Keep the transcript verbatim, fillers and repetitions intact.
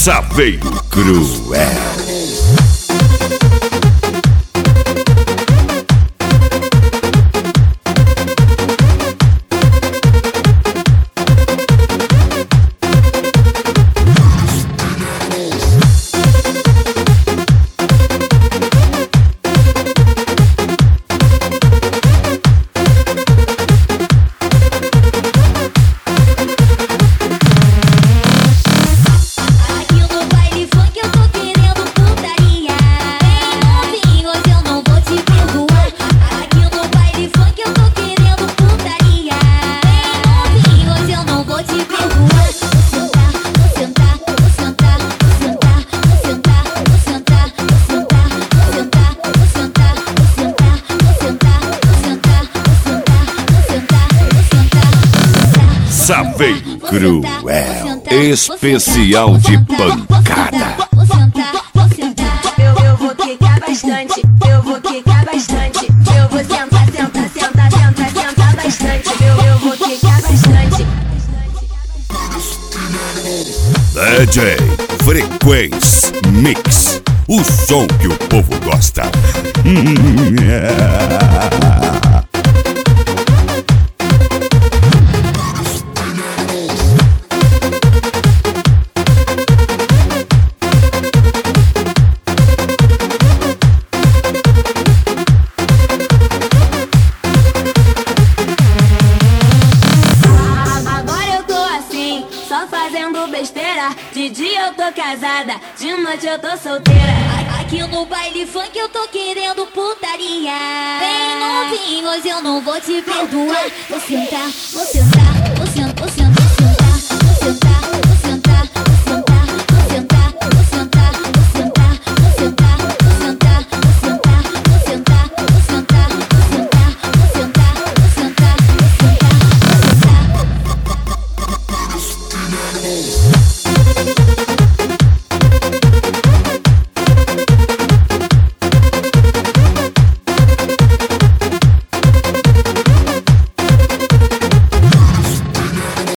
Saveiro Cruel. Saveiro Cruel, especial de pancada. Eu, eu vou quicar bastante, eu vou quicar bastante. Eu vou sentar, sentar, sentar, sentar, sentar bastante. Eu, eu vou quicar bastante. D J Frequência Mix, o som que o povo gosta. Fazendo besteira, de dia eu tô casada, de noite eu tô solteira. Aqui no baile funk eu tô querendo putaria. Vem novinho, hoje eu não vou te perdoar. Vou sentar, vou sentar, vou sentar, vou sentar, vou sentar, vou sentar, vou sentar, vou sentar, vou sentar, vou sentar, vou sentar, vou sentar, vou sentar, vou sentar, vou sentar, vou sentar, vou sentar, vou sentar, vou sentar, vou sentar.